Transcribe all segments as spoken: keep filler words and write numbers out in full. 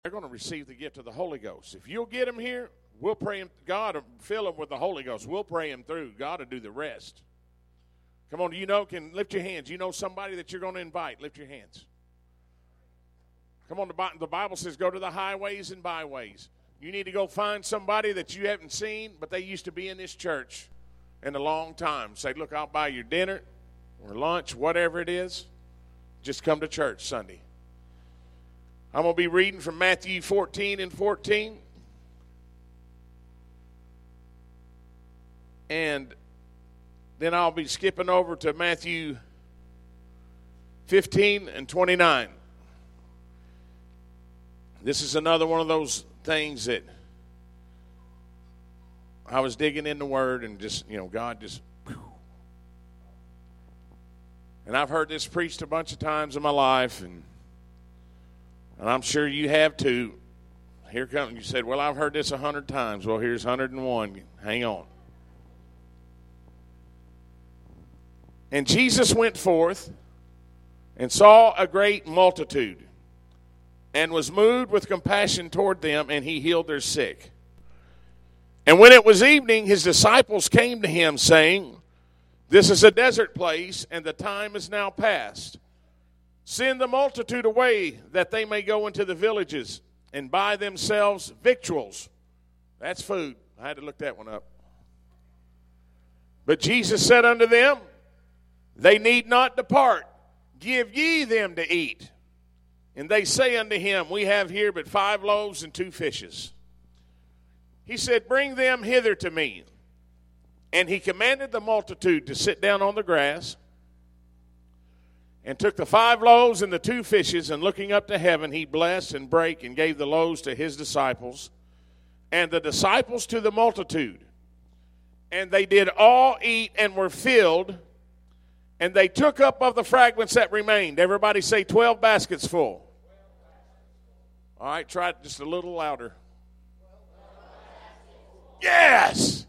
they're going to receive the gift of the Holy Ghost. If you'll get them here, we'll pray them. God will fill them with the Holy Ghost. We'll pray them through. God will do the rest. Come on, you know, can lift your hands. You know somebody that you're going to invite. Lift your hands. Come on, the Bible says go to the highways and byways. You need to go find somebody that you haven't seen, but they used to be in this church in a long time. Say, look, I'll buy your dinner or lunch, whatever it is. Just come to church Sunday. I'm going to be reading from Matthew fourteen and fourteen. And then I'll be skipping over to Matthew fifteen and twenty-nine. This is another one of those things that I was digging in the Word and just, you know, God just, whew. And I've heard this preached a bunch of times in my life, and and I'm sure you have too. Here comes, you said, well, I've heard this a hundred times. Well, here's one hundred and one. Hang on. And Jesus went forth and saw a great multitude, and was moved with compassion toward them, and he healed their sick. And when it was evening, his disciples came to him, saying, this is a desert place, and the time is now past. Send the multitude away, that they may go into the villages and buy themselves victuals. That's food. I had to look that one up. But Jesus said unto them, they need not depart. Give ye them to eat. And they say unto him, we have here but five loaves and two fishes. He said, bring them hither to me. And he commanded the multitude to sit down on the grass, and took the five loaves and the two fishes, and looking up to heaven, he blessed and brake and gave the loaves to his disciples, and the disciples to the multitude. And they did all eat and were filled, and they took up of the fragments that remained. Everybody say twelve baskets full. All right, try it just a little louder. Yes!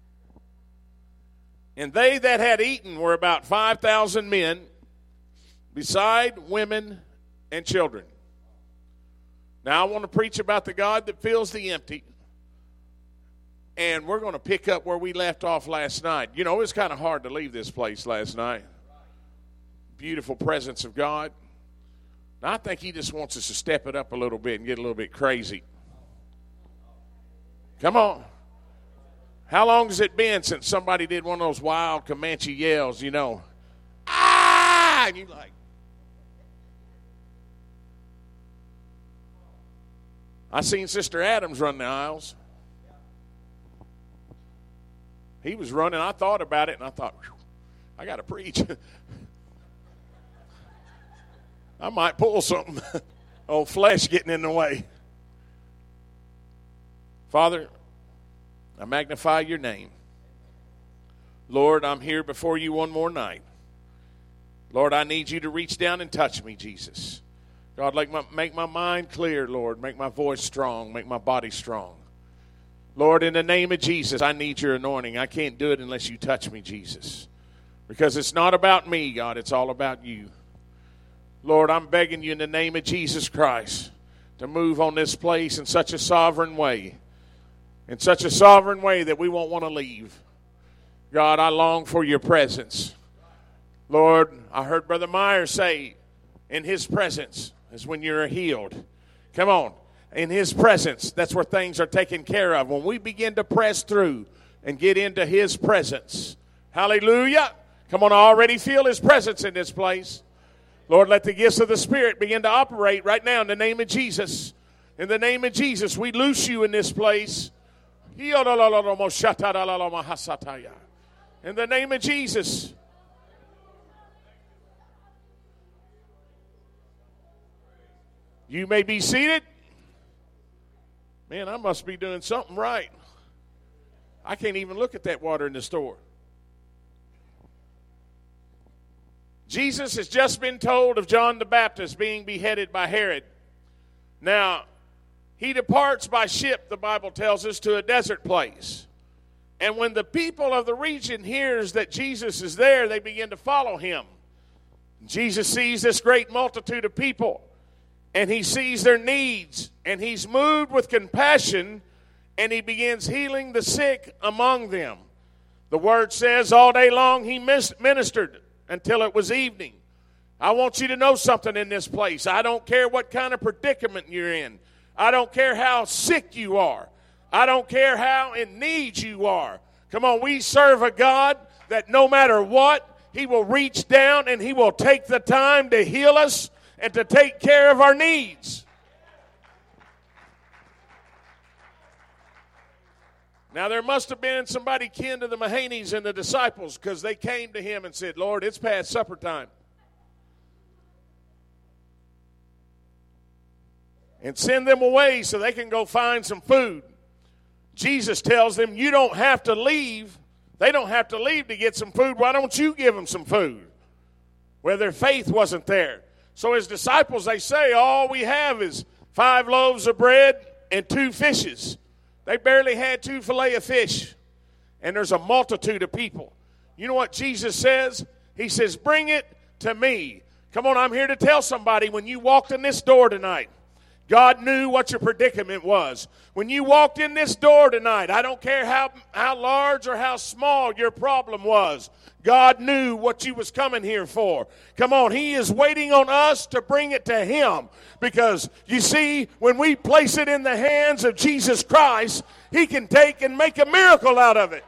And they that had eaten were about five thousand men, beside women and children. Now I want to preach about the God that fills the empty. And we're going to pick up where we left off last night. You know, it was kind of hard to leave this place last night. Beautiful presence of God. Now, I think he just wants us to step it up a little bit and get a little bit crazy. Come on. How long has it been since somebody did one of those wild Comanche yells, you know? Ah! And you like. I seen Sister Adams run the aisles. He was running. I thought about it, and I thought, I got to preach. I might pull something. Old flesh getting in the way. Father, I magnify your name. Lord, I'm here before you one more night. Lord, I need you to reach down and touch me, Jesus. God, make my, make my mind clear, Lord. Make my voice strong. Make my body strong. Lord, in the name of Jesus, I need your anointing. I can't do it unless you touch me, Jesus. Because it's not about me, God. It's all about you. Lord, I'm begging you in the name of Jesus Christ to move on this place in such a sovereign way. In such a sovereign way that we won't want to leave. God, I long for your presence. Lord, I heard Brother Meyer say, in his presence is when you're healed. Come on. In his presence, that's where things are taken care of. When we begin to press through and get into his presence. Hallelujah. Come on, I already feel his presence in this place. Lord, let the gifts of the Spirit begin to operate right now in the name of Jesus. In the name of Jesus, we loose you in this place. In the name of Jesus. You may be seated. Man, I must be doing something right. I can't even look at that water in the store. Jesus has just been told of John the Baptist being beheaded by Herod. Now, he departs by ship, the Bible tells us, to a desert place. And when the people of the region hears that Jesus is there, they begin to follow him. Jesus sees this great multitude of people. and he sees their needs, and he's moved with compassion, and he begins healing the sick among them. The word says all day long he ministered until it was evening. I want you to know something in this place. I don't care what kind of predicament you're in. I don't care how sick you are. I don't care how in need you are. Come on, we serve a God that no matter what, he will reach down and he will take the time to heal us and to take care of our needs. Now, there must have been somebody kin to the Mahaneys and the disciples, because they came to him and said, Lord, it's past supper time. And send them away so they can go find some food. Jesus tells them, you don't have to leave. They don't have to leave to get some food. Why don't you give them some food? Where their faith wasn't there. So his disciples, they say, all we have is five loaves of bread and two fishes. They barely had two fillet of fish. And there's a multitude of people. You know what Jesus says? He says, bring it to me. Come on, I'm here to tell somebody, when you walked in this door tonight, God knew what your predicament was. When you walked in this door tonight, I don't care how, how large or how small your problem was, God knew what you was coming here for. Come on, he is waiting on us to bring it to him. Because, you see, when we place it in the hands of Jesus Christ, he can take and make a miracle out of it.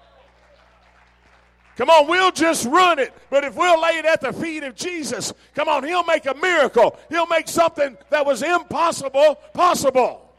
Come on, we'll just run it. But if we'll lay it at the feet of Jesus, come on, he'll make a miracle. He'll make something that was impossible possible.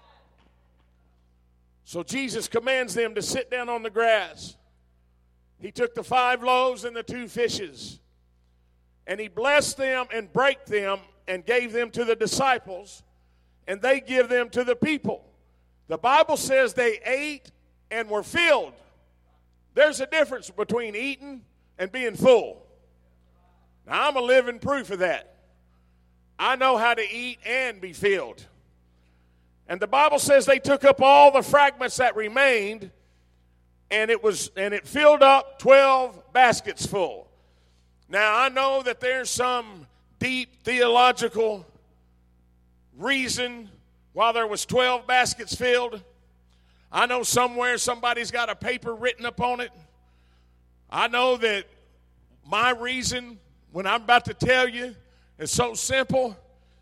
So Jesus commands them to sit down on the grass. He took the five loaves and the two fishes, and he blessed them and brake them and gave them to the disciples, and they give them to the people. The Bible says they ate and were filled. There's a difference between eating and being full. Now, I'm a living proof of that. I know how to eat and be filled. And the Bible says they took up all the fragments that remained, and it was and it filled up twelve baskets full. Now, I know that there's some deep theological reason why there was twelve baskets filled. I know somewhere somebody's got a paper written up on it. I know that my reason, when I'm about to tell you, is so simple.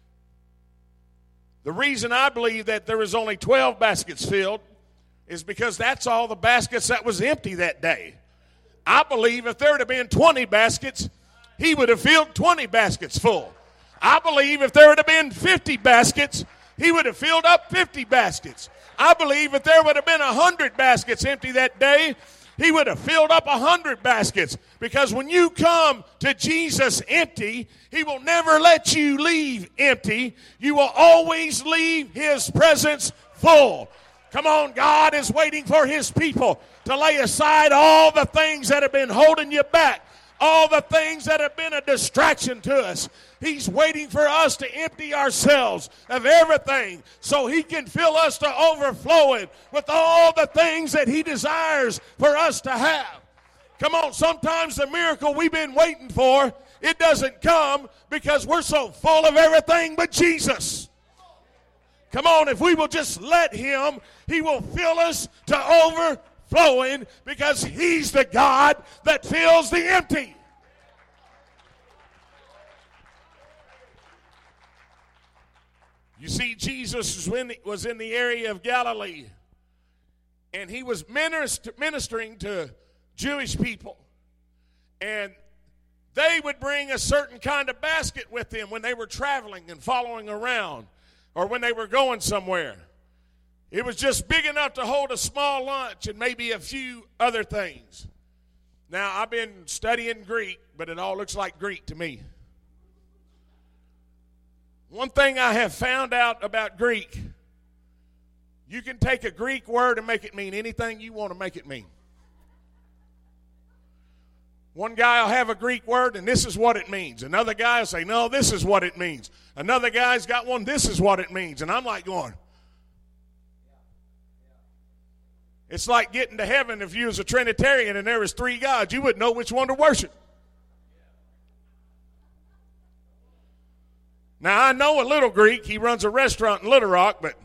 The reason I believe that there was only twelve baskets filled is because that's all the baskets that was empty that day. I believe if there would have been twenty baskets, he would have filled twenty baskets full. I believe if there would have been fifty baskets, he would have filled up fifty baskets. I believe if there would have been one hundred baskets empty that day, he would have filled up one hundred baskets. Because when you come to Jesus empty, he will never let you leave empty. You will always leave his presence full. Come on, God is waiting for his people to lay aside all the things that have been holding you back, all the things that have been a distraction to us. He's waiting for us to empty ourselves of everything so he can fill us to overflowing with all the things that he desires for us to have. Come on, sometimes the miracle we've been waiting for, it doesn't come because we're so full of everything but Jesus. Come on, if we will just let him, he will fill us to overflowing because he's the God that fills the empty. You see, Jesus was in the area of Galilee, and he was ministering to Jewish people. And they would bring a certain kind of basket with them when they were traveling and following around, or when they were going somewhere. It was just big enough to hold a small lunch and maybe a few other things. Now, I've been studying Greek, but it all looks like Greek to me. One thing I have found out about Greek, you can take a Greek word and make it mean anything you want to make it mean. One guy will have a Greek word, and this is what it means. Another guy will say, no, this is what it means. Another guy's got one, this is what it means. And I'm like going, it's like getting to heaven if you was a Trinitarian and there was three gods. You wouldn't know which one to worship. Now, I know a little Greek. He runs a restaurant in Little Rock, but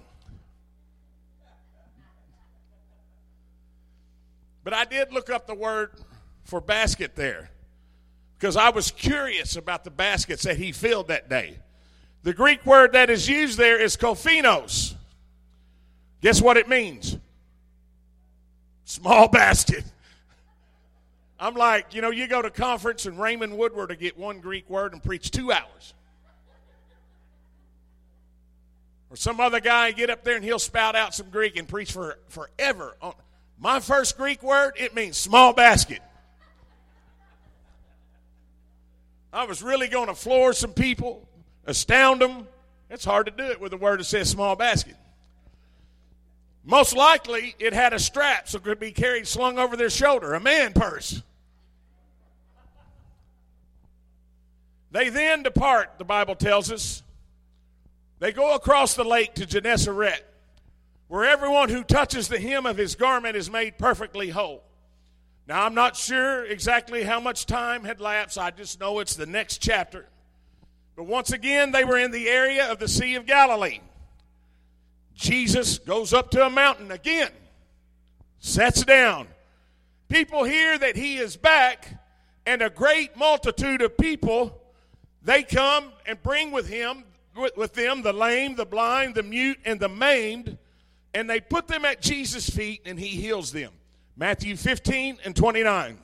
but I did look up the word for basket there because I was curious about the baskets that he filled that day. The Greek word that is used there is kophinos. Guess what it means? Small basket. I'm like, you know, you go to conference and Raymond Woodward to get one Greek word and preach two hours. Or some other guy get up there and he'll spout out some Greek and preach for forever. My first Greek word, it means small basket. I was really going to floor some people, astound them. It's hard to do it with a word that says small basket. Most likely, it had a strap so it could be carried slung over their shoulder, a man purse. They then depart, the Bible tells us. They go across the lake to Gennesaret, where everyone who touches the hem of his garment is made perfectly whole. Now, I'm not sure exactly how much time had lapsed. I just know it's the next chapter. But once again, they were in the area of the Sea of Galilee. Jesus goes up to a mountain again, sits down. People hear that he is back, and a great multitude of people, they come and bring with him, with, with them the lame, the blind, the mute, and the maimed, and they put them at Jesus' feet, and he heals them. Matthew fifteen and twenty-nine.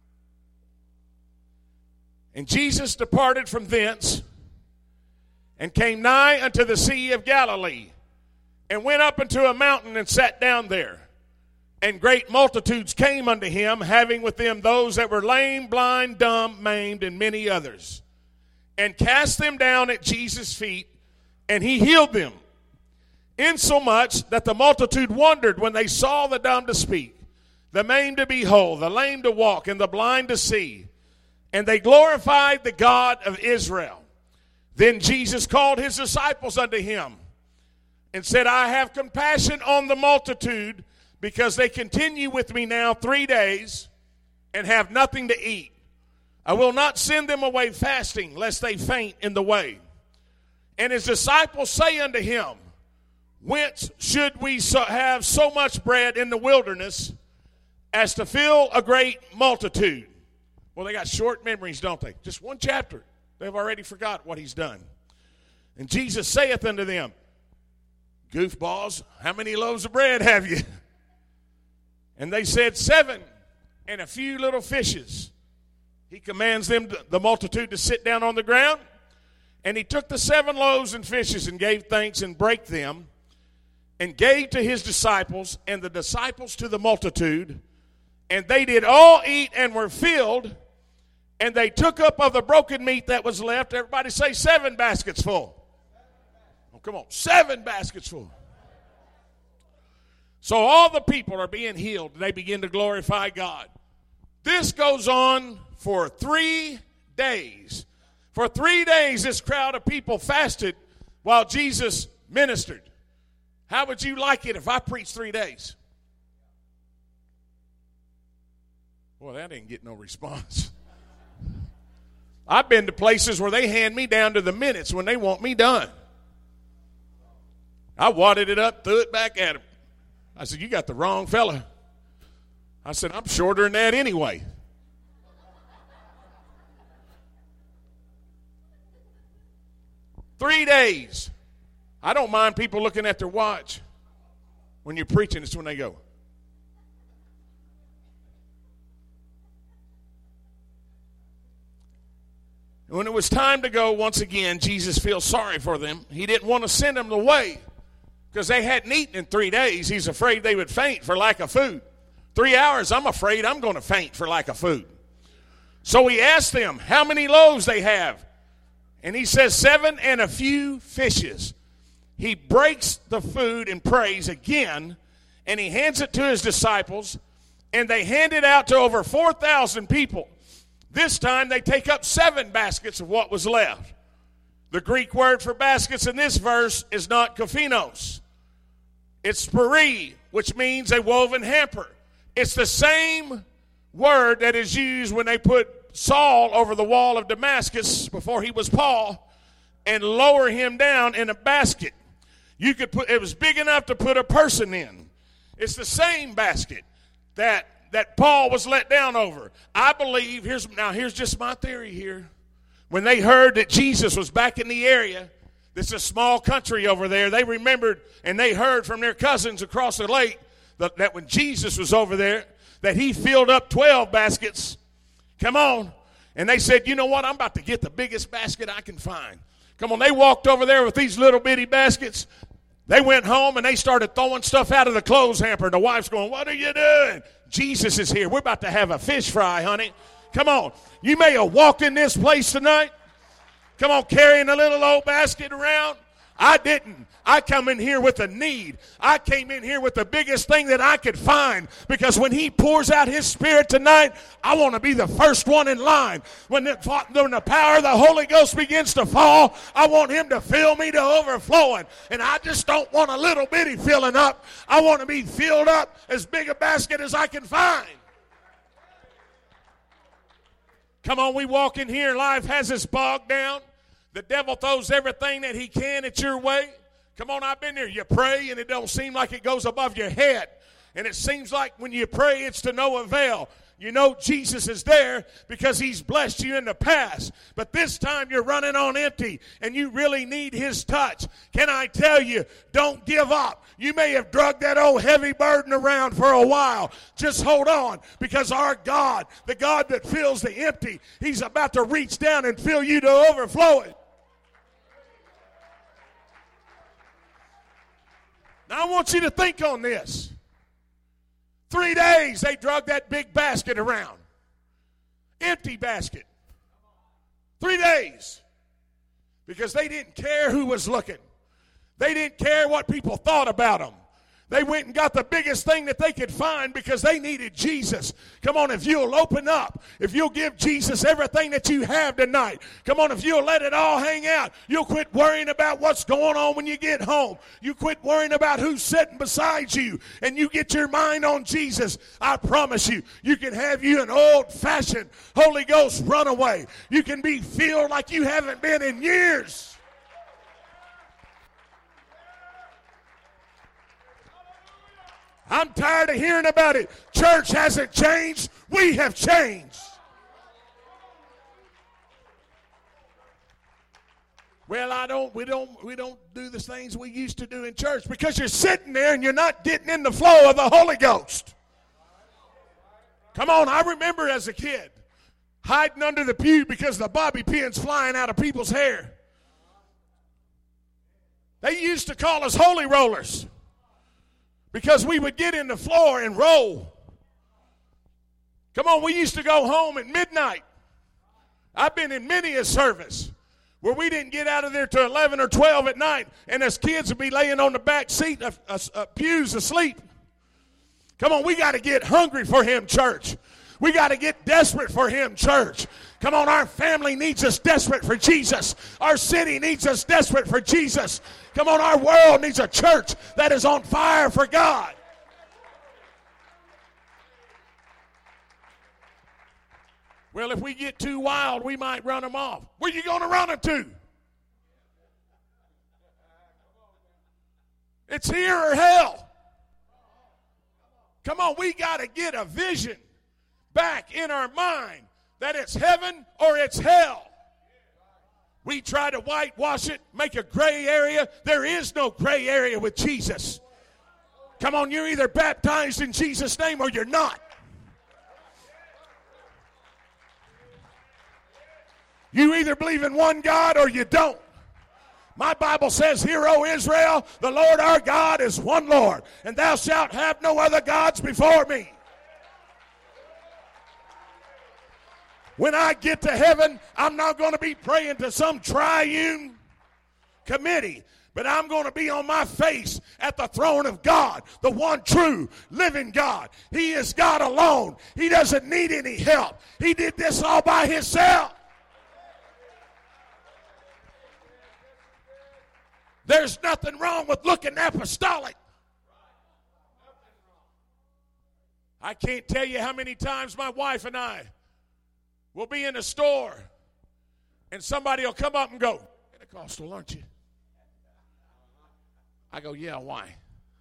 And Jesus departed from thence and came nigh unto the Sea of Galilee, and went up into a mountain and sat down there. And great multitudes came unto him, having with them those that were lame, blind, dumb, maimed, and many others, and cast them down at Jesus' feet, and he healed them. Insomuch that the multitude wondered when they saw the dumb to speak, the maimed to be whole, the lame to walk, and the blind to see. And they glorified the God of Israel. Then Jesus called his disciples unto him, and said, I have compassion on the multitude, because they continue with me now three days, and have nothing to eat. I will not send them away fasting, lest they faint in the way. And his disciples say unto him, Whence should we so have so much bread in the wilderness, as to fill a great multitude? Well, they got short memories, don't they? Just one chapter. They've already forgot what he's done. And Jesus saith unto them, Goofballs, how many loaves of bread have you? And they said, Seven, and a few little fishes. He commands them, to, the multitude, to sit down on the ground. And he took the seven loaves and fishes and gave thanks and brake them, and gave to his disciples, and the disciples to the multitude. And they did all eat and were filled, and they took up of the broken meat that was left. Everybody say seven baskets full. Oh, come on, seven baskets full. So all the people are being healed, and they begin to glorify God. This goes on for three days. For three days, this crowd of people fasted while Jesus ministered. How would you like it if I preached three days? Boy, that didn't get no response. I've been to places where they hand me down to the minutes when they want me done. I wadded it up, threw it back at him. I said, you got the wrong fella. I said, I'm shorter than that anyway. Three days. I don't mind people looking at their watch. When you're preaching, it's when they go. And when it was time to go, once again, Jesus feels sorry for them. He didn't want to send them away because they hadn't eaten in three days. He's afraid they would faint for lack of food. Three hours, I'm afraid I'm going to faint for lack of food. So he asked them how many loaves they have. And he says seven and a few fishes. He breaks the food and prays again, and he hands it to his disciples, and they hand it out to over four thousand people. This time they take up seven baskets of what was left. The Greek word for baskets in this verse is not kophinos. It's spiri, which means a woven hamper. It's the same word that is used when they put Saul over the wall of Damascus before he was Paul, and lower him down in a basket. You could put, it was big enough to put a person in. It's the same basket that that Paul was let down over. I believe, here's now here's just my theory here. When they heard that Jesus was back in the area, this is a small country over there, they remembered and they heard from their cousins across the lake that, that when Jesus was over there, that he filled up twelve baskets. Come on. And they said, you know what, I'm about to get the biggest basket I can find. Come on, they walked over there with these little bitty baskets. They went home and they started throwing stuff out of the clothes hamper. And the wife's going, what are you doing? Jesus is here. We're about to have a fish fry, honey. Come on. You may have walked in this place tonight. Come on, carrying a little old basket around. I didn't. I come in here with a need. I came in here with the biggest thing that I could find, because when he pours out his Spirit tonight, I want to be the first one in line. When the, when the power of the Holy Ghost begins to fall, I want him to fill me to overflowing. And I just don't want a little bitty filling up. I want to be filled up as big a basket as I can find. Come on, we walk in here, life has us bogged down. The devil throws everything that he can at your way. Come on, I've been there. You pray, and it don't seem like it goes above your head. And it seems like when you pray, it's to no avail. You know Jesus is there because he's blessed you in the past. But this time you're running on empty, and you really need his touch. Can I tell you, don't give up. You may have dragged that old heavy burden around for a while. Just hold on, because our God, the God that fills the empty, he's about to reach down and fill you to overflowing. Now I want you to think on this. Three days they drug that big basket around. Empty basket. Three days. Because they didn't care who was looking. They didn't care what people thought about them. They went and got the biggest thing that they could find because they needed Jesus. Come on, if you'll open up, if you'll give Jesus everything that you have tonight, come on, if you'll let it all hang out, you'll quit worrying about what's going on when you get home. You quit worrying about who's sitting beside you, and you get your mind on Jesus. I promise you, you can have you an old-fashioned Holy Ghost runaway. You can be filled like you haven't been in years. I'm tired of hearing about it. Church hasn't changed. We have changed. Well, I don't, we don't, we don't do the things we used to do in church, because you're sitting there and you're not getting in the flow of the Holy Ghost. Come on, I remember as a kid hiding under the pew because the bobby pins flying out of people's hair. They used to call us holy rollers, because we would get in the floor and roll. Come on, we used to go home at midnight. I've been in many a service where we didn't get out of there till eleven or twelve at night, and us kids would be laying on the back seat of, of, of pews asleep. Come on, we got to get hungry for him, church. We got to get desperate for him, church. Come on, our family needs us desperate for Jesus. Our city needs us desperate for Jesus. Come on, our world needs a church that is on fire for God. Well, if we get too wild, we might run them off. Where you going to run them to? It's here or hell. Come on, we got to get a vision back in our mind that it's heaven or it's hell. We try to whitewash it, make a gray area. There is no gray area with Jesus. Come on, you're either baptized in Jesus' name or you're not. You either believe in one God or you don't. My Bible says, "Hear, O Israel, the Lord our God is one Lord, and thou shalt have no other gods before me." When I get to heaven, I'm not going to be praying to some triune committee, but I'm going to be on my face at the throne of God, the one true living God. He is God alone. He doesn't need any help. He did this all by himself. There's nothing wrong with looking apostolic. I can't tell you how many times my wife and I will be in a store, and somebody will come up and go, "Get a Pentecostal, aren't you? I go, yeah, why?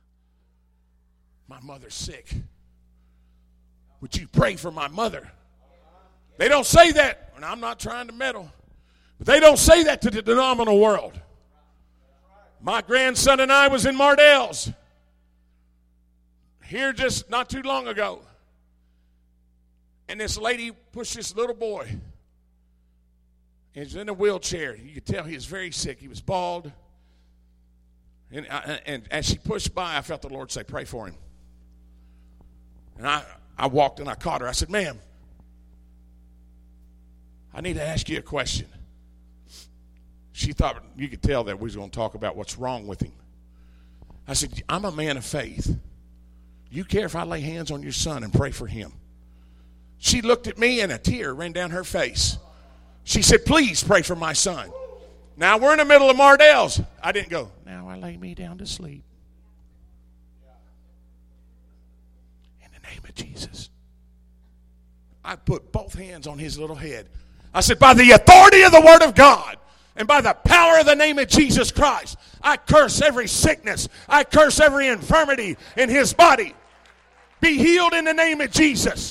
My mother's sick. Would you pray for my mother? They don't say that, and I'm not trying to meddle, but they don't say that to the denominational world. My grandson and I was in Mardell's here just not too long ago, and this lady pushed this little boy. He's in a wheelchair. You could tell he was very sick. He was bald. And, I, and as she pushed by, I felt the Lord say, pray for him. And I, I walked and I caught her. I said, ma'am, I need to ask you a question. She thought you could tell that we was going to talk about what's wrong with him. I said, I'm a man of faith. You care if I lay hands on your son and pray for him? She looked at me and a tear ran down her face. She said, please pray for my son. Now we're in the middle of Mardell's. I didn't go, now I lay me down to sleep. In the name of Jesus. I put both hands on his little head. I said, by the authority of the Word of God and by the power of the name of Jesus Christ, I curse every sickness. I curse every infirmity in his body. Be healed in the name of Jesus.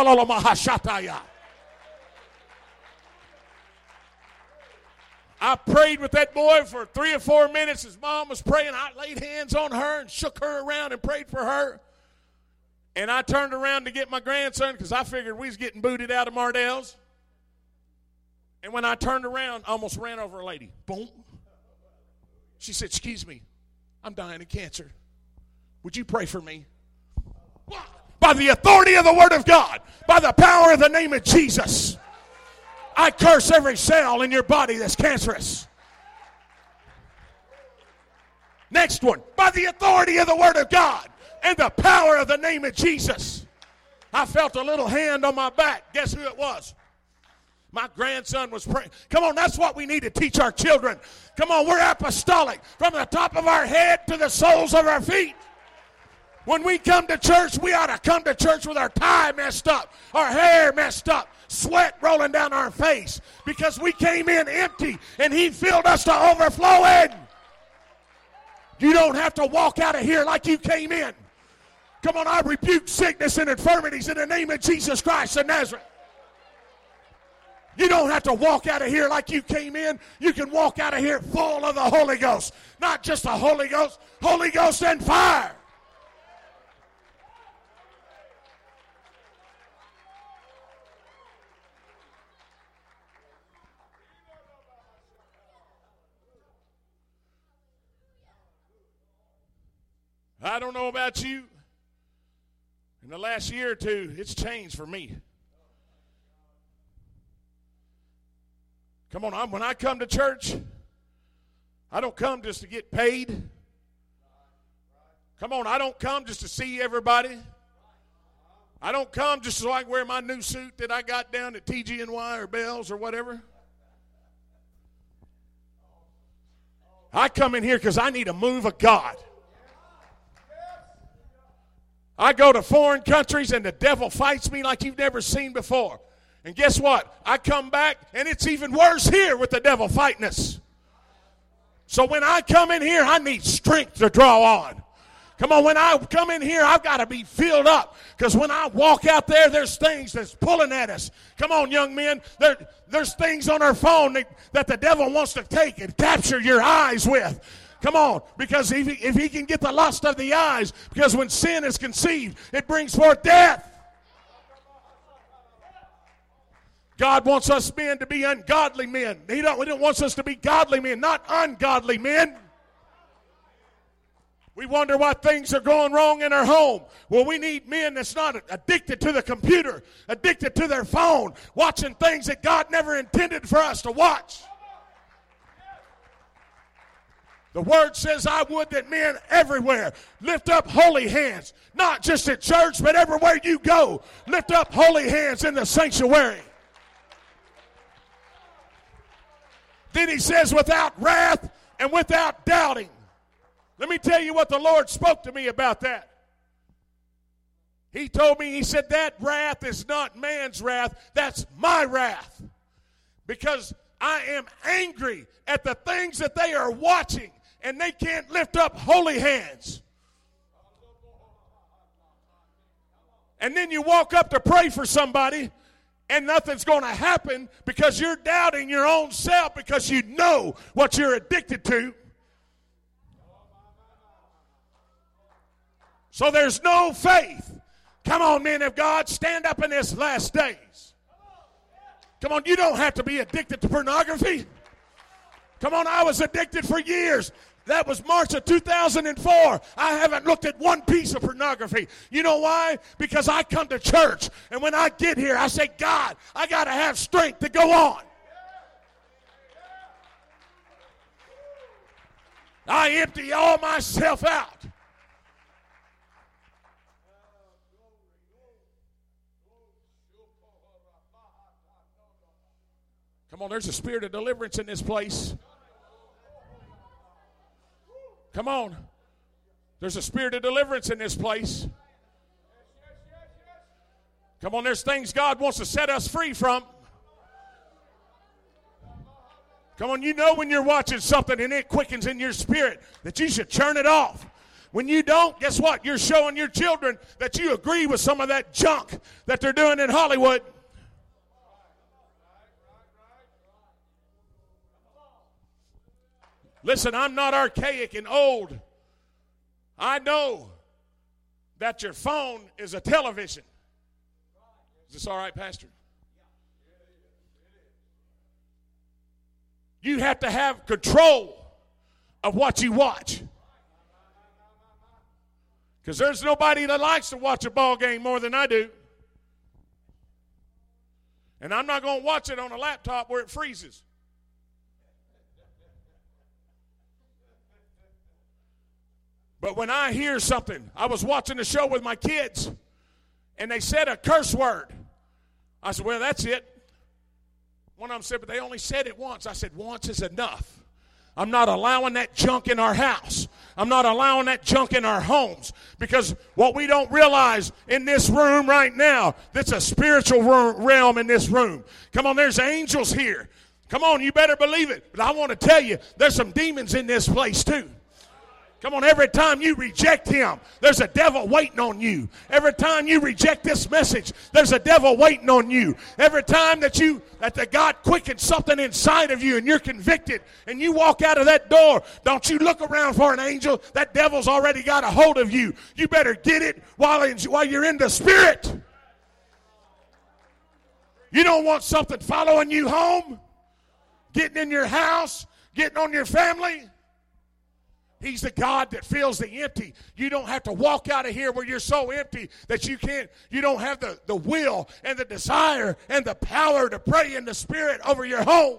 I prayed with that boy for three or four minutes. His mom was praying. I laid hands on her and shook her around and prayed for her. And I turned around to get my grandson because I figured we was getting booted out of Mardell's. And when I turned around, I almost ran over a lady. Boom. She said, excuse me, I'm dying of cancer. Would you pray for me? By the authority of the Word of God, by the power of the name of Jesus, I curse every cell in your body that's cancerous. Next one. By the authority of the Word of God and the power of the name of Jesus. I felt a little hand on my back. Guess who it was? My grandson was praying. Come on, that's what we need to teach our children. Come on, we're apostolic from the top of our head to the soles of our feet. When we come to church, we ought to come to church with our tie messed up, our hair messed up, sweat rolling down our face, because we came in empty and he filled us to overflowing. You don't have to walk out of here like you came in. Come on, I rebuke sickness and infirmities in the name of Jesus Christ of Nazareth. You don't have to walk out of here like you came in. You can walk out of here full of the Holy Ghost. Not just the Holy Ghost, Holy Ghost and fire. I don't know about you. In the last year or two, it's changed for me. Come on, I'm, when I come to church, I don't come just to get paid. Come on, I don't come just to see everybody. I don't come just so I can wear my new suit that I got down at T G N Y or Bell's or whatever. I come in here because I need a move of God. I go to foreign countries and the devil fights me like you've never seen before. And guess what? I come back and it's even worse here with the devil fighting us. So when I come in here, I need strength to draw on. Come on, when I come in here, I've got to be filled up. Because when I walk out there, there's things that's pulling at us. Come on, young men. There, there's things on our phone that, that the devil wants to take and capture your eyes with. Come on, because if he, if he can get the lust of the eyes, because when sin is conceived, it brings forth death. God wants us men to be ungodly men. He don't, he don't wants us to be godly men, not ungodly men. We wonder why things are going wrong in our home. Well, we need men that's not addicted to the computer, addicted to their phone, watching things that God never intended for us to watch. The Word says, I would that men everywhere lift up holy hands, not just at church, but everywhere you go. Lift up holy hands in the sanctuary. Then he says, without wrath and without doubting. Let me tell you what the Lord spoke to me about that. He told me, he said, that wrath is not man's wrath, that's my wrath. Because I am angry at the things that they are watching, and they can't lift up holy hands. And then you walk up to pray for somebody, and nothing's going to happen because you're doubting your own self because you know what you're addicted to. So there's no faith. Come on, men of God, stand up in this last days. Come on, you don't have to be addicted to pornography. Come on, I was addicted for years. That was March of two thousand four. I haven't looked at one piece of pornography. You know why? Because I come to church, and when I get here, I say, God, I got to have strength to go on. I empty all myself out. Come on, there's a spirit of deliverance in this place. Come on. There's a spirit of deliverance in this place. Come on, there's things God wants to set us free from. Come on, you know when you're watching something and it quickens in your spirit that you should turn it off. When you don't, guess what? You're showing your children that you agree with some of that junk that they're doing in Hollywood. Listen, I'm not archaic and old. I know that your phone is a television. Is this all right, Pastor? You have to have control of what you watch. Because there's nobody that likes to watch a ball game more than I do. And I'm not going to watch it on a laptop where it freezes. But when I hear something, I was watching a show with my kids, and they said a curse word. I said, well, that's it. One of them said, but they only said it once. I said, once is enough. I'm not allowing that junk in our house. I'm not allowing that junk in our homes. Because what we don't realize in this room right now, that's a spiritual realm in this room. Come on, there's angels here. Come on, you better believe it. But I want to tell you, there's some demons in this place too. Come on, every time you reject him, there's a devil waiting on you. Every time you reject this message, there's a devil waiting on you. Every time that you, that the God quickens something inside of you and you're convicted and you walk out of that door, don't you look around for an angel. That devil's already got a hold of you. You better get it while, in, while you're in the spirit. You don't want something following you home, getting in your house, getting on your family. He's the God that fills the empty. You don't have to walk out of here where you're so empty that you can't, you don't have the, the will and the desire and the power to pray in the spirit over your home.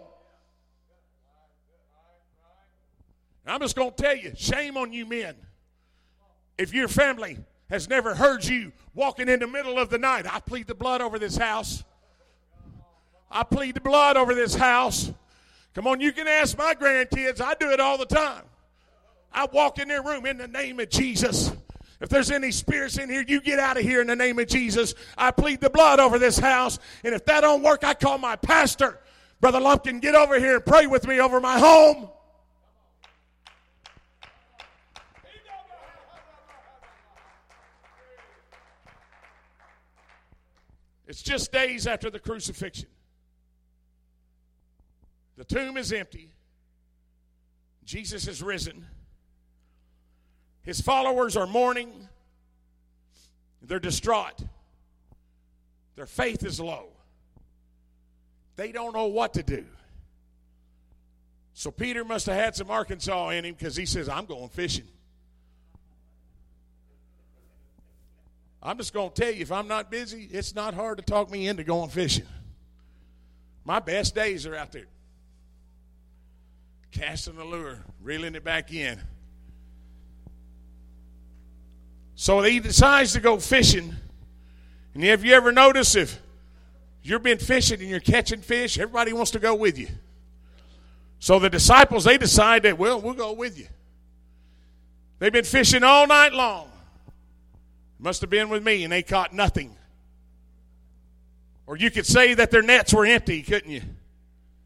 And I'm just going to tell you, shame on you men. If your family has never heard you walking in the middle of the night, I plead the blood over this house. I plead the blood over this house. Come on, you can ask my grandkids. I do it all the time. I walk in their room in the name of Jesus. If there's any spirits in here, you get out of here in the name of Jesus. I plead the blood over this house. And if that don't work, I call my pastor. Brother Lumpkin, get over here and pray with me over my home. It's just days after the crucifixion. The tomb is empty. Jesus has risen. His followers are mourning. They're distraught. Their faith is low. They don't know what to do. So Peter must have had some Arkansas in him because he says, I'm going fishing. I'm just going to tell you, if I'm not busy, it's not hard to talk me into going fishing. My best days are out there. Casting the lure, reeling it back in. So he decides to go fishing. And have you ever noticed if you've been fishing and you're catching fish, everybody wants to go with you. So the disciples, they decide that, well, we'll go with you. They've been fishing all night long. Must have been with me, and they caught nothing. Or you could say that their nets were empty, couldn't you?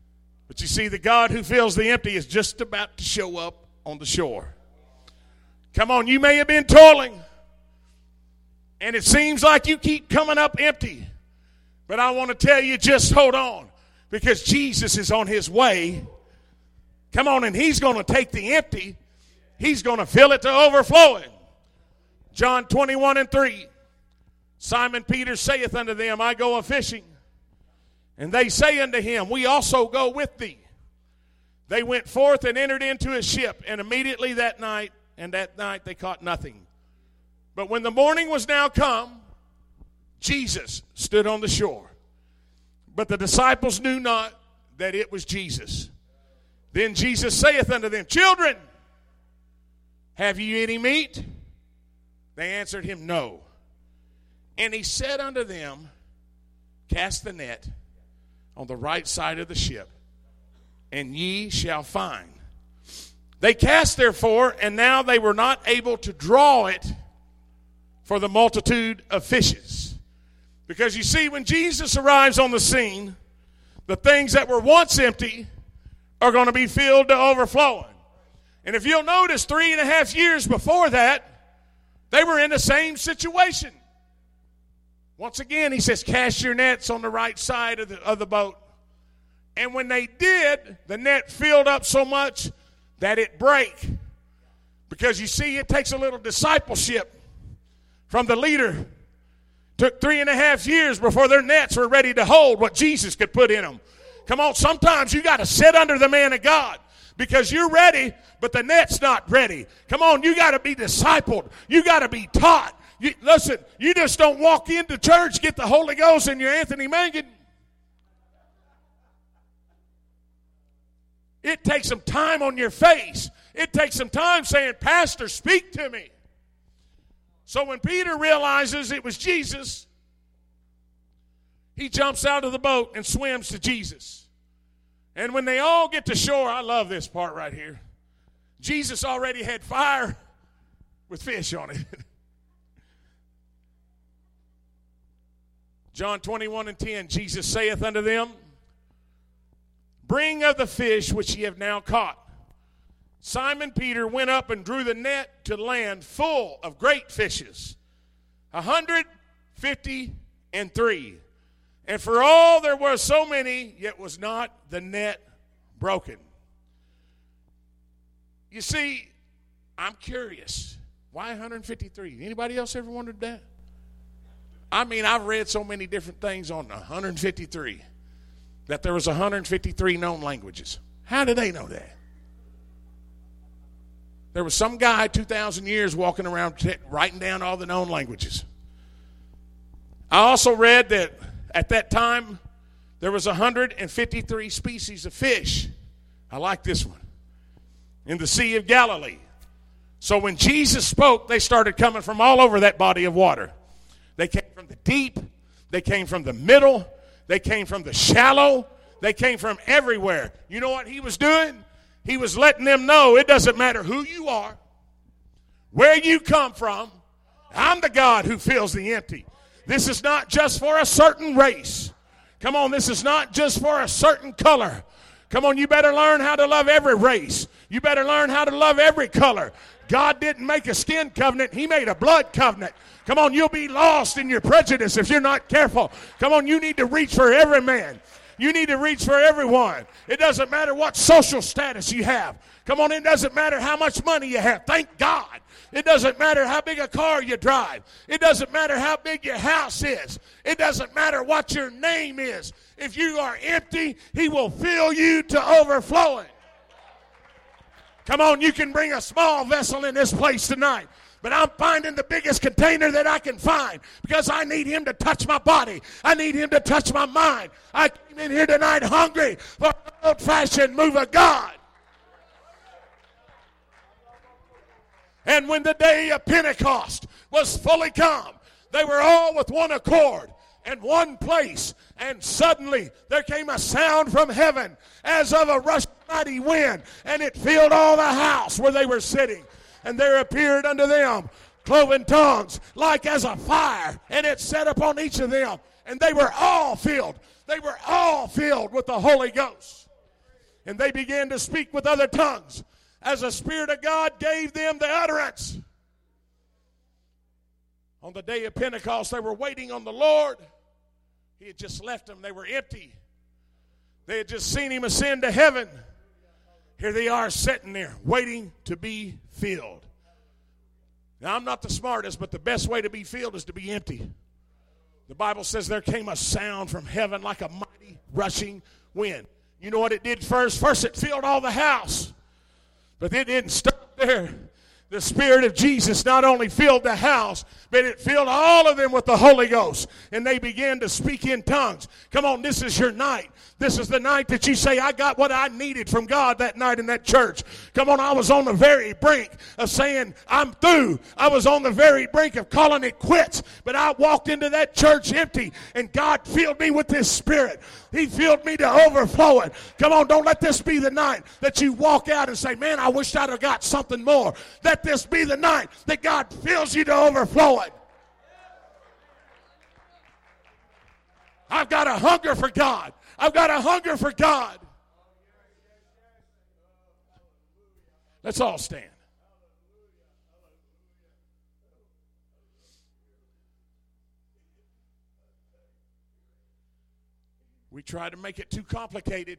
But you see, the God who fills the empty is just about to show up on the shore. Come on, you may have been toiling, and it seems like you keep coming up empty. But I want to tell you, just hold on, because Jesus is on his way. Come on, and he's going to take the empty. He's going to fill it to overflowing. John twenty-one and three. Simon Peter saith unto them, I go a-fishing. And they say unto him, we also go with thee. They went forth and entered into a ship, and immediately that night, and that night they caught nothing. But when the morning was now come, Jesus stood on the shore. But the disciples knew not that it was Jesus. Then Jesus saith unto them, children, have ye any meat? They answered him, no. And he said unto them, cast the net on the right side of the ship, and ye shall find. They cast therefore, and now they were not able to draw it for the multitude of fishes. Because you see, when Jesus arrives on the scene, the things that were once empty are going to be filled to overflowing. And if you'll notice, three and a half years before that, they were in the same situation. Once again, he says, cast your nets on the right side of the, of the boat. And when they did, the net filled up so much that it broke. Because you see, it takes a little discipleship from the leader. Took three and a half years before their nets were ready to hold what Jesus could put in them. Come on, sometimes you got to sit under the man of God because you're ready, but the net's not ready. Come on, you got to be discipled. You got to be taught. You, listen, you just don't walk into church, get the Holy Ghost, and you're Anthony Mangun. It takes some time on your face. It takes some time saying, Pastor, speak to me. So when Peter realizes it was Jesus, he jumps out of the boat and swims to Jesus. And when they all get to shore, I love this part right here. Jesus already had fire with fish on it. John twenty-one and ten, Jesus saith unto them, bring of the fish which ye have now caught. Simon Peter went up and drew the net to land full of great fishes, a hundred fifty and three. And for all there were so many, yet was not the net broken. You see, I'm curious. Why one hundred fifty-three? Anybody else ever wondered that? I mean, I've read so many different things on one hundred fifty-three that there was one hundred fifty-three known languages. How did they know that? There was some guy two thousand years walking around t- writing down all the known languages. I also read that at that time there was one hundred fifty-three species of fish. I like this one. In the Sea of Galilee. So when Jesus spoke, they started coming from all over that body of water. They came from the deep. They came from the middle. They came from the shallow. They came from everywhere. You know what he was doing? He was letting them know it doesn't matter who you are, where you come from. I'm the God who fills the empty. This is not just for a certain race. Come on, this is not just for a certain color. Come on, you better learn how to love every race. You better learn how to love every color. God didn't make a skin covenant. He made a blood covenant. Come on, you'll be lost in your prejudice if you're not careful. Come on, you need to reach for every man. You need to reach for everyone. It doesn't matter what social status you have. Come on, it doesn't matter how much money you have. Thank God. It doesn't matter how big a car you drive. It doesn't matter how big your house is. It doesn't matter what your name is. If you are empty, he will fill you to overflowing. Come on, you can bring a small vessel in this place tonight. But I'm finding the biggest container that I can find because I need him to touch my body. I need him to touch my mind. I came in here tonight hungry for an old-fashioned move of God. And when the day of Pentecost was fully come, they were all with one accord in one place. And suddenly there came a sound from heaven as of a rushing mighty wind, and it filled all the house where they were sitting. And there appeared unto them cloven tongues like as a fire, and it set upon each of them. And they were all filled. They were all filled with the Holy Ghost. And they began to speak with other tongues as the Spirit of God gave them the utterance. On the day of Pentecost, they were waiting on the Lord. He had just left them. They were empty. They had just seen him ascend to heaven. Here they are sitting there waiting to be filled. Now, I'm not the smartest, but the best way to be filled is to be empty. The Bible says there came a sound from heaven like a mighty rushing wind. You know what it did first? First it filled all the house. But it didn't stop there. The Spirit of Jesus not only filled the house, but it filled all of them with the Holy Ghost. And they began to speak in tongues. Come on, this is your night. This is the night that you say, I got what I needed from God that night in that church. Come on, I was on the very brink of saying, I'm through. I was on the very brink of calling it quits. But I walked into that church empty, and God filled me with His Spirit. He filled me to overflowing. Come on, don't let this be the night that you walk out and say, man, I wish I'd have got something more. Let this be the night that God fills you to overflowing. I've got a hunger for God. I've got a hunger for God. Let's all stand. We try to make it too complicated.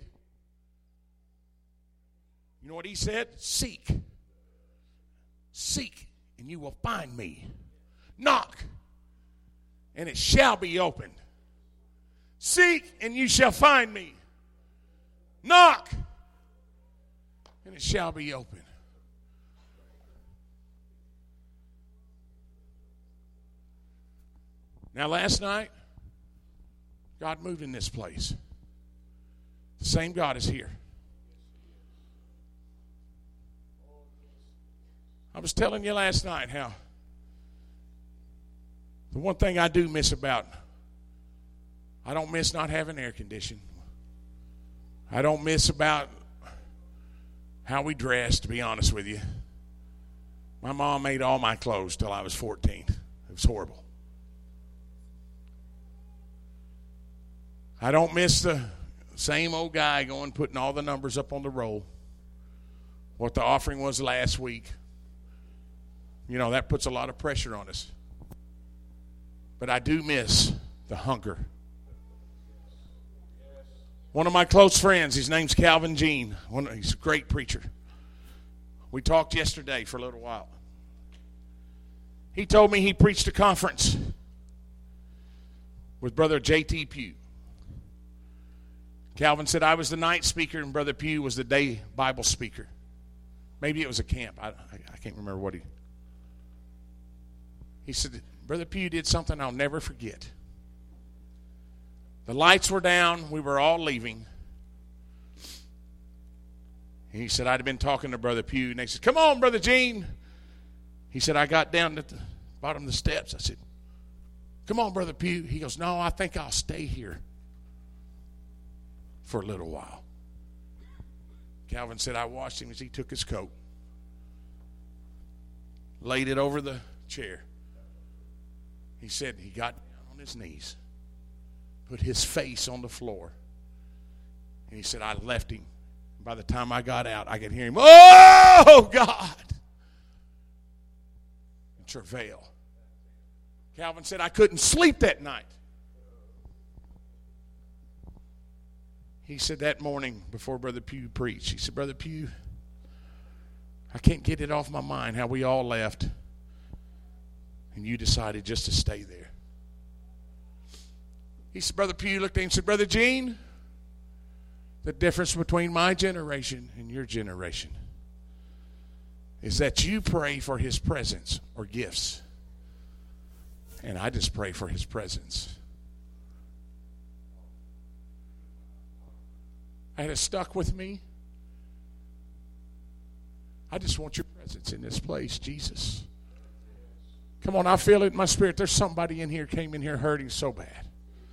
You know what he said? Seek. Seek, and you will find me. Knock, and it shall be opened. Seek, and you shall find me. Knock, and it shall be opened. Now, last night, God moved in this place. The same God is here. I was telling you last night how the one thing I do miss about, I don't miss not having air conditioning. I don't miss about how we dressed, to be honest with you. My mom made all my clothes till I was fourteen. It was horrible. I don't miss the same old guy going putting all the numbers up on the roll. What the offering was last week. You know, that puts a lot of pressure on us. But I do miss the hunger. One of my close friends, his name's Calvin Jean. One, he's a great preacher. We talked yesterday for a little while. He told me he preached a conference with Brother J T Pugh. Calvin said I was the night speaker and Brother Pugh was the day Bible speaker. Maybe it was a camp. I, I, I can't remember what he... He said, Brother Pugh did something I'll never forget. The lights were down. We were all leaving. And he said, I'd have been talking to Brother Pugh. And they said, come on, Brother Gene. He said, I got down at the bottom of the steps. I said, come on, Brother Pugh. He goes, no, I think I'll stay here for a little while. Calvin said, I watched him as he took his coat, laid it over the chair. He said he got down on his knees, put his face on the floor, and he said, I left him. By the time I got out, I could hear him, oh, God, and travail. Calvin said, I couldn't sleep that night. He said that morning before Brother Pugh preached, he said, Brother Pugh, I can't get it off my mind how we all left. And you decided just to stay there. He said, Brother Pugh looked at him and said, Brother Gene, the difference between my generation and your generation is that you pray for his presence or gifts. And I just pray for his presence. And it stuck with me. I just want your presence in this place, Jesus. Come on, I feel it in my spirit. There's somebody in here came in here hurting so bad.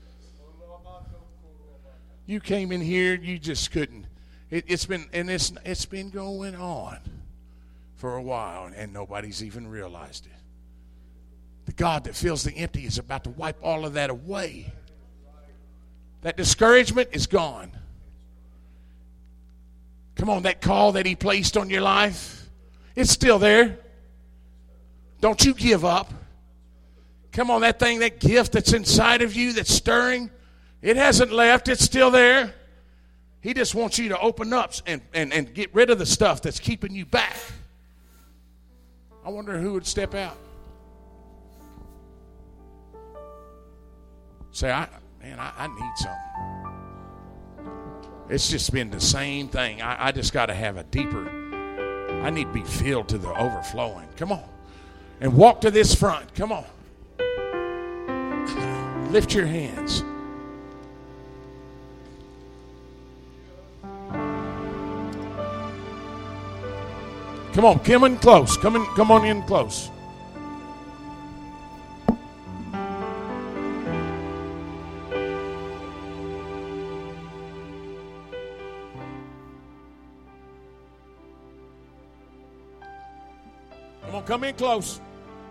You came in here, you just couldn't. It, it's been and it's it's been going on for a while, and nobody's even realized it. The God that fills the empty is about to wipe all of that away. That discouragement is gone. Come on, that call that he placed on your life, it's still there. Don't you give up. Come on, that thing, that gift that's inside of you that's stirring, it hasn't left. It's still there. He just wants you to open up and, and, and get rid of the stuff that's keeping you back. I wonder who would step out. Say, I, man, I, I need something. It's just been the same thing. I, I just got to have a deeper, I need to be filled to the overflowing. Come on. And walk to this front. Come on. Lift your hands. Come on, come in close. Come in, come on in close. Come on, come in close.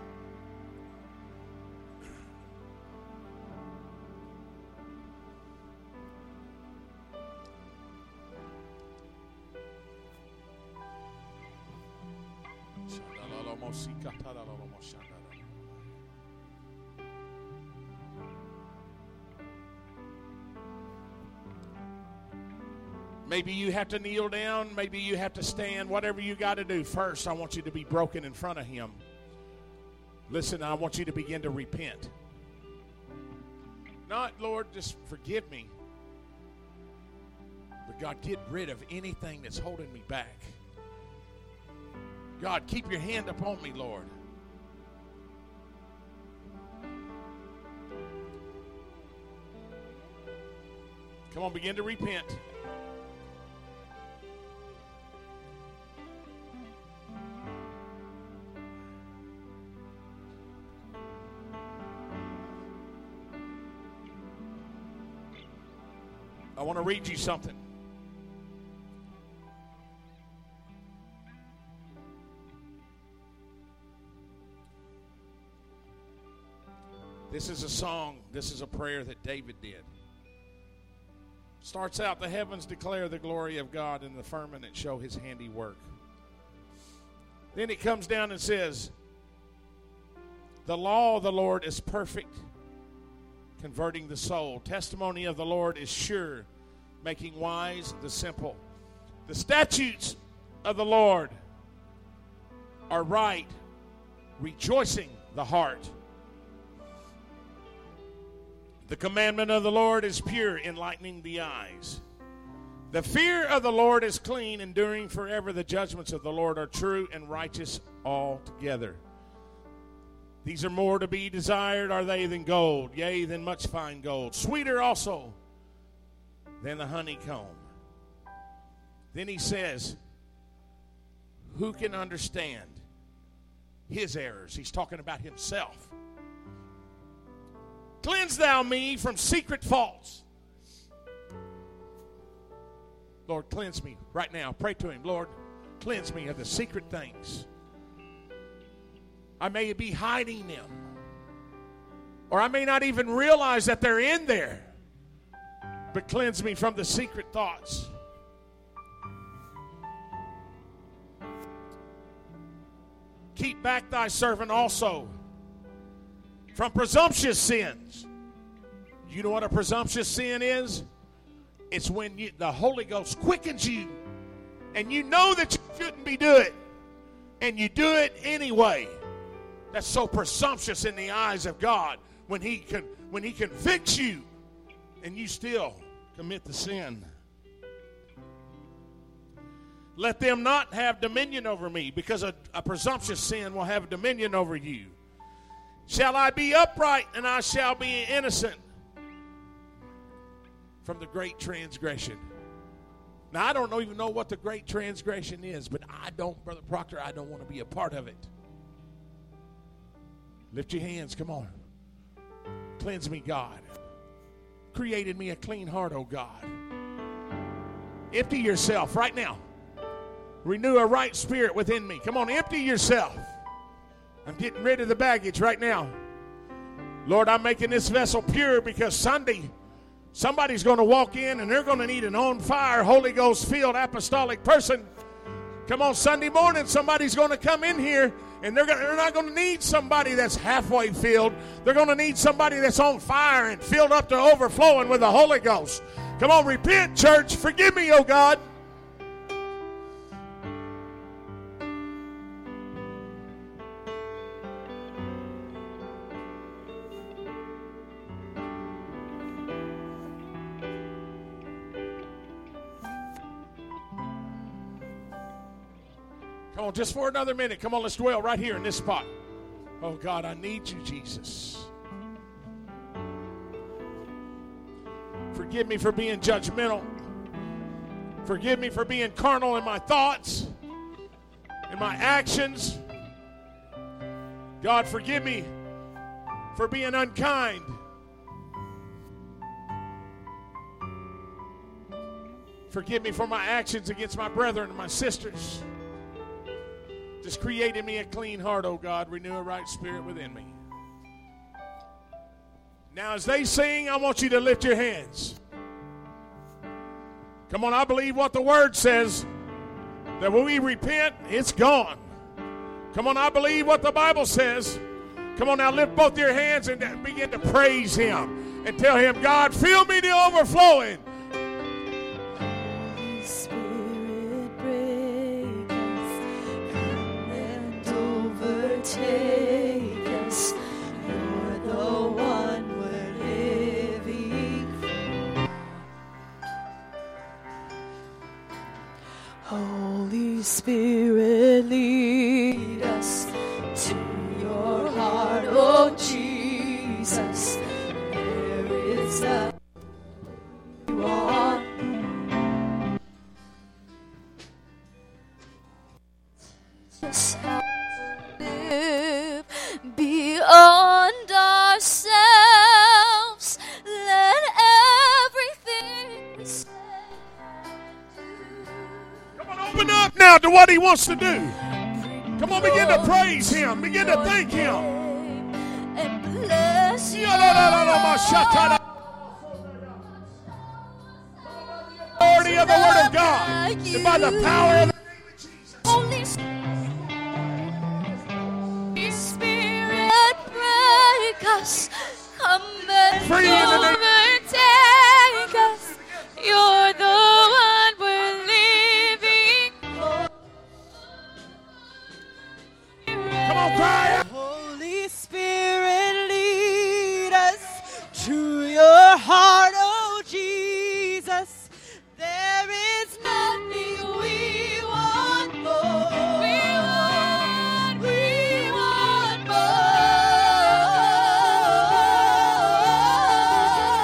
Maybe you have to kneel down. Maybe you have to stand. Whatever you got to do. First, I want you to be broken in front of him. Listen, I want you to begin to repent. Not, Lord, just forgive me. But God, get rid of anything that's holding me back. God, keep your hand upon me, Lord. Come on, begin to repent. I want to read you something. This is a song, this is a prayer that David did. Starts out, the heavens declare the glory of God, and the firmament show his handiwork. Then it comes down and says, the law of the Lord is perfect, converting the soul. Testimony of the Lord is sure, making wise the simple. The statutes of the Lord are right, rejoicing the heart. The commandment of the Lord is pure, enlightening the eyes. The fear of the Lord is clean, enduring forever. The judgments of the Lord are true and righteous altogether. These are more to be desired, are they, than gold, yea, than much fine gold. Sweeter also than the honeycomb. Then he says, who can understand his errors? He's talking about himself. Cleanse thou me from secret faults. Lord, cleanse me right now. Pray to him. Lord, cleanse me of the secret things. I may be hiding them. Or I may not even realize that they're in there. But cleanse me from the secret thoughts. Keep back thy servant also from presumptuous sins. You know what a presumptuous sin is? It's when you, the Holy Ghost quickens you and you know that you shouldn't be doing it and you do it anyway. That's so presumptuous in the eyes of God when he can, when he convicts you and you still commit the sin. Let them not have dominion over me, because a, a presumptuous sin will have dominion over you. Shall I be upright, and I shall be innocent from the great transgression. Now, I don't even know what the great transgression is, but I don't, Brother Proctor, I don't want to be a part of it. Lift your hands, come on. Cleanse me, God. Created me a clean heart, oh God. Empty yourself right now. Renew a right spirit within me. Come on, empty yourself. I'm getting rid of the baggage right now. Lord, I'm making this vessel pure because Sunday Somebody's going to walk in and they're going to need an on-fire, Holy Ghost-filled apostolic person. Come on, Sunday morning, somebody's going to come in here and they're, gonna, they're not going to need somebody that's halfway filled. They're going to need somebody that's on fire and filled up to overflowing with the Holy Ghost. Come on, repent, church. Forgive me, oh God. Come on, just for another minute. Come on, let's dwell right here in this spot. Oh, God, I need you, Jesus. Forgive me for being judgmental. Forgive me for being carnal in my thoughts, in my actions. God, forgive me for being unkind. Forgive me for my actions against my brethren and my sisters. Just create in me a clean heart, oh God. Renew a right spirit within me. Now, as they sing, I want you to lift your hands. Come on, I believe what the Word says, that when we repent, it's gone. Come on, I believe what the Bible says. Come on, now lift both your hands and begin to praise Him. And tell Him, God, fill me to overflowing. Take us, you're the one we're living for. Holy Spirit, lead us to your heart, oh Jesus. There is nothing you want. Just how live beyond ourselves. Let everything we say. Come on, open up now to what He wants to do. Come on, begin to praise Him. Begin to thank Him. And bless you. Authority of the Word of God. And by the power of the Holy Spirit, break us, come and Free in the name- overtake us. You're the one we're living for. Come on, cry out. Holy Spirit, lead us to your heart, oh Jesus. There is Nothing we want more. We want, we want more.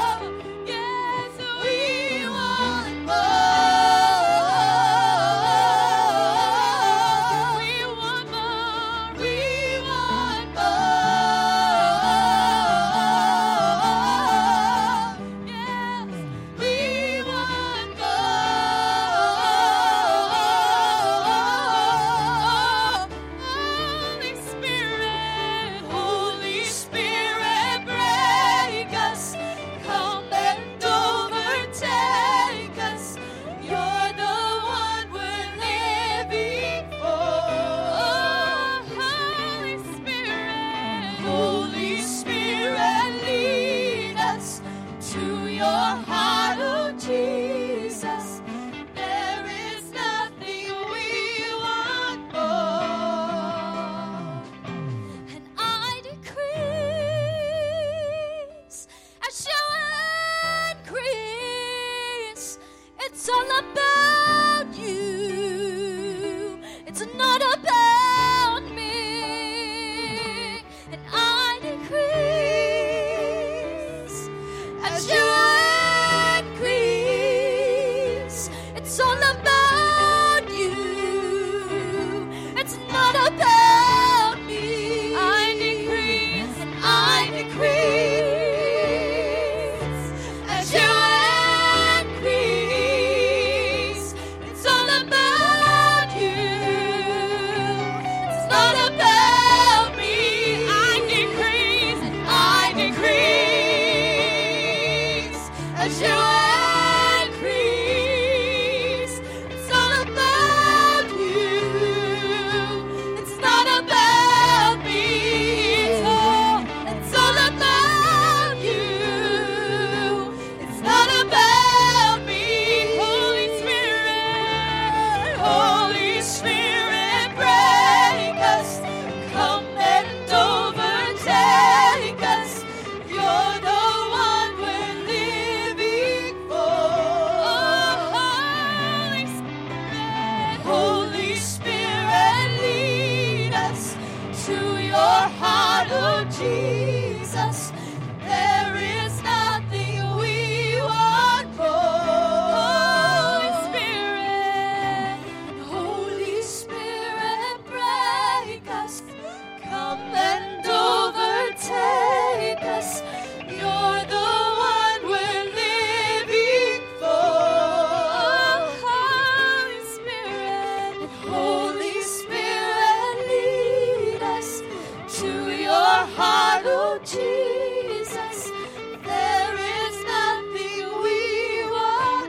of Jesus, there is nothing we want more. Holy Spirit, Holy Spirit, break us, come and overtake us. You're the one we're living for. Holy Spirit, Holy Spirit, lead us to your heart, oh Jesus. There is nothing we want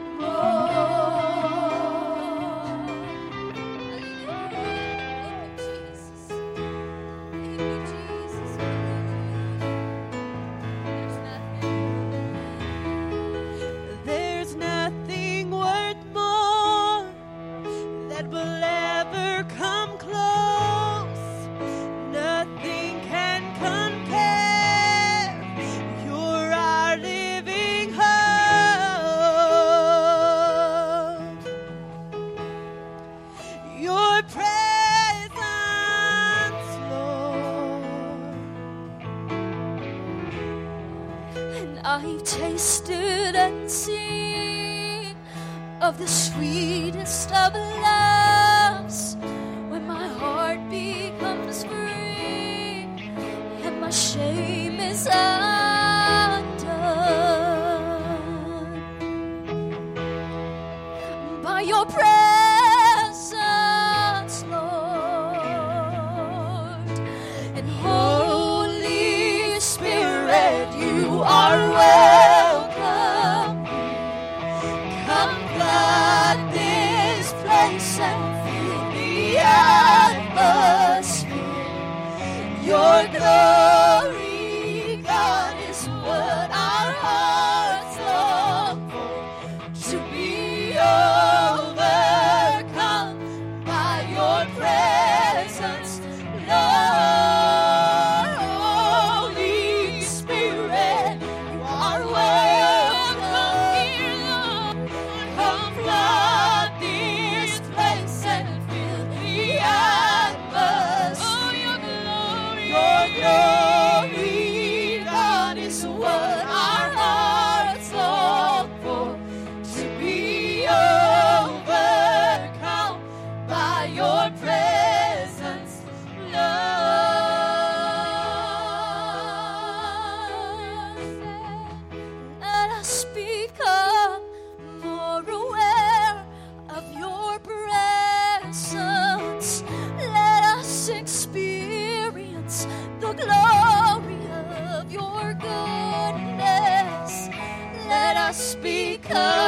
more. There's nothing worth more that will ever come close. Nothing can compare. You're our living hope. Your presence, Lord. And I've tasted and seen of the sweetest of loves, when my heart becomes free and my shame is undone. By your presence, Lord, and Holy Spirit, you are welcome. Come flood this place and fill the atmosphere. Your glory, God, is what our hearts long for. To be overcome by your presence, Lord. Holy Spirit, you are welcome here, Lord. Come flood this place and fill the atmosphere. Oh, your glory, your glory, God, is what our hearts long for. To be overcome by your presence, Lord. Let us become more aware of your presence. Let us experience the glory of your goodness. Let us become